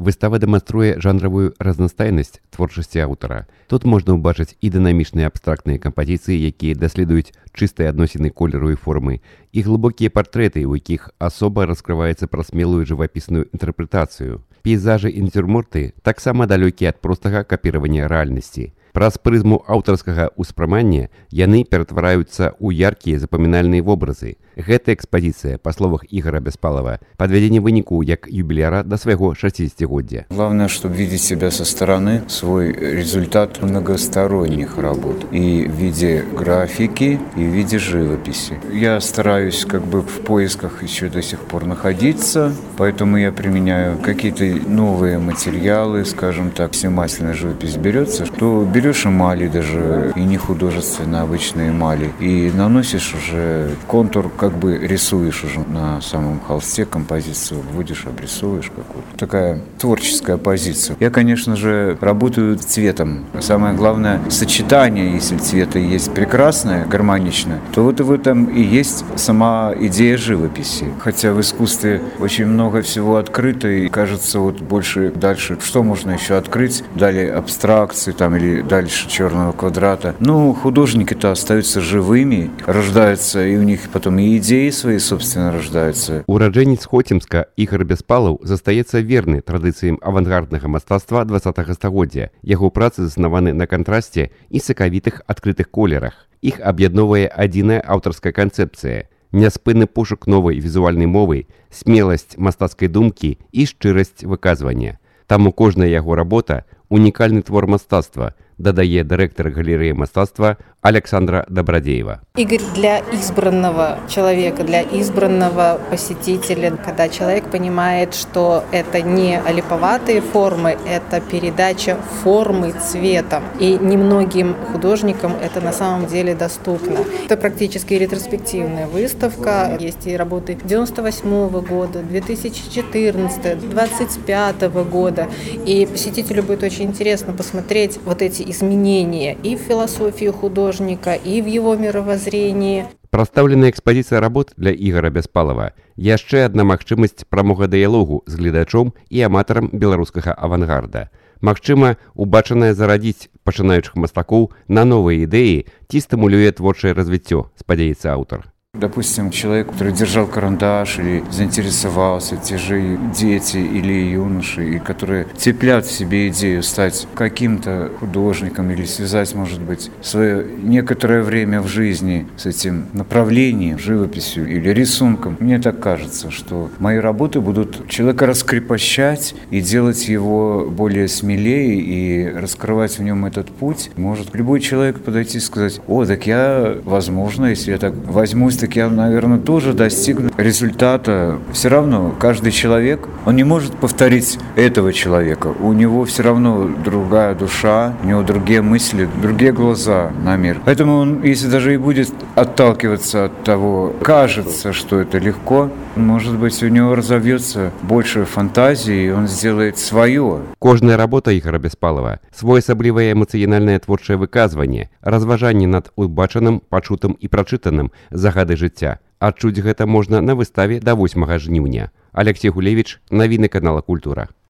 Выстава дэманструе жанравую разнастайнасць творчасці аўтара. Тут можна ўбачыць і дынамічныя абстрактныя кампазіцыі, якія даследуюць чыстыя адносіны колеру і формы, і глыбокія партрэты, у якіх асоба раскрываецца праз смелую жывапісную інтэрпрэтацыю. Пейзажы і нацюрморты таксама далёкія ад простага капіравання рэальнасці. Праз прызму аўтарскага ўспрымання яны ператвараюцца ў яркія запамінальныя вобразы. Гэта экспазіцыя, па словах Игоря Беспалова, подведение вынику як юбиляра до своего 60-годия. Главное, чтобы видеть себя со стороны, свой результат многосторонних работ. И в виде графики, и в виде живописи. Я стараюсь в поисках еще до сих пор находиться, поэтому я применяю какие-то новые материалы, скажем так, если масляная живопись берется, то берешь эмали даже, и не художественные, обычные эмали, и наносишь уже контур, рисуешь уже на самом холсте композицию, вводишь, обрисовываешь какую-то. Такая творческая позиция. Я, конечно же, работаю цветом. Самое главное, сочетание, если цвета есть прекрасное, гармоничное, то вот в этом и есть сама идея живописи. Хотя в искусстве очень много всего открыто, и кажется, больше дальше, что можно еще открыть, далее абстракции или дальше черного квадрата. Художники-то остаются живыми, рождаются, и у них потом и идеи свои, собственно, рождаются. Ураджэнец Хоцімска Ігор Беспалаў застаецца верны традыцыям авангарднага мастацтва 20-го стагоддзя. Яго працы заснаваны на кантрасце і сакавітых адкрытых колерах. Іх аб'ядноўвае адзіная аўтарская канцэпцыя, няспынны пошук новай візуальнай мовы, смеласць мастацкай думкі і шчырасць выказвання. Таму кожная яго работа унікальны твор мастацтва, дадае директор галереи мастацтва Александра Добродеева. Игорь для избранного человека, для избранного посетителя, когда человек понимает, что это не олиповатые формы, это передача формы цветом. И немногим художникам это на самом деле доступно. Это практически ретроспективная выставка. Есть и работы 98 года, 2014, 2025 года. И посетителю будет очень интересно посмотреть эти изменения и в философии художника, и в его мировоззрении. Прадстаўленая экспазіцыя работ для Ігора Беспалова яшчэ адна магчымасць прамога дыялогу з гледачом і аматарам беларускага авангарда. Магчыма, убачанае зарадзіць пачынаючых мастакоў на новыя ідэі ці стымулюе творчае развіццё, спадзяецца аўтар. Допустим, человек, который держал карандаш или заинтересовался, те же дети или юноши, которые цеплят в себе идею стать каким-то художником или связать, может быть, свое некоторое время в жизни с этим направлением, живописью или рисунком. Мне так кажется, что мои работы будут человека раскрепощать и делать его более смелее и раскрывать в нем этот путь. Может любой человек подойти и сказать: так я, возможно, если я так возьмусь, так я, наверное, тоже достигну результата. Все равно каждый человек, он не может повторить этого человека. У него все равно другая душа, у него другие мысли, другие глаза на мир. Поэтому он, если даже и будет отталкиваться от того, кажется, что это легко, может быть, у него разовьется больше фантазии, и он сделает свое. Кожная работа Ігора Беспалова – своеасаблівае эмацыянальнае творчае выказванне, разважанне над убачаным, пачутым і прачытаным за гады жыцця. Адчуць гэта можна на выставе до 8 жніўня. Алексей Гулевич, навіны канала Культура.